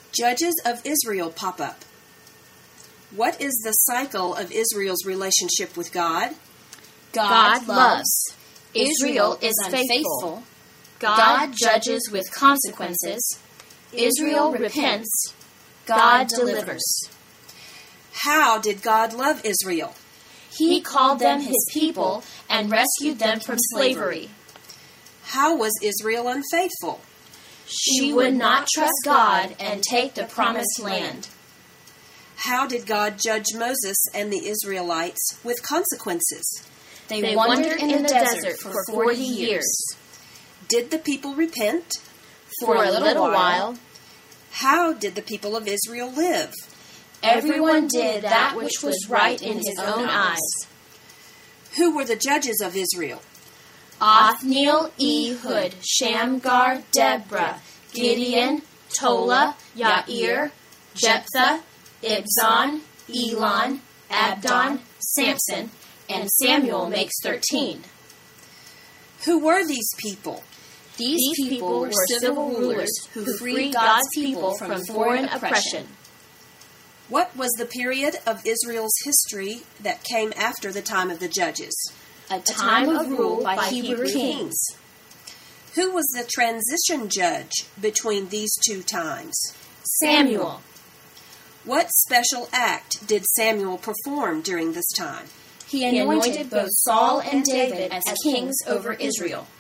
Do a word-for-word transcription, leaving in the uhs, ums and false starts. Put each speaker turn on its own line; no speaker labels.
Judges of Israel pop up. What is the cycle of Israel's relationship with God?
God loves. Israel is unfaithful. God judges with consequences. Israel repents. God delivers.
How did God love Israel?
He called them his people and rescued them from slavery.
How was Israel unfaithful?
She would not trust God and take the promised land.
How did God judge Moses and the Israelites with consequences?
They, they wandered in the desert for forty years.
Did the people repent?
For a little while.
How did the people of Israel live?
Everyone did that which was right in his own eyes.
Who were the judges of Israel?
Othniel, Ehud, Shamgar, Deborah, Gideon, Tola, Yair, Jephthah, Ibzan, Elon, Abdon, Samson, and Samuel makes thirteen.
Who were these people?
These people were civil rulers who freed God's people from foreign oppression.
What was the period of Israel's history that came after the time of the judges?
A time of rule by Hebrew kings.
Who was the transition judge between these two times?
Samuel.
What special act did Samuel perform during this time?
He anointed both Saul and David as kings over Israel.